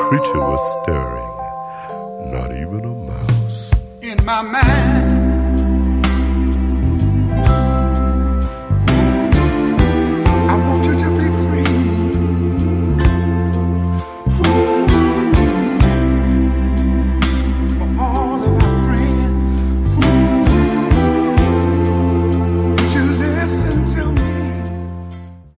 creature was stirring, not even a mouse. In my mind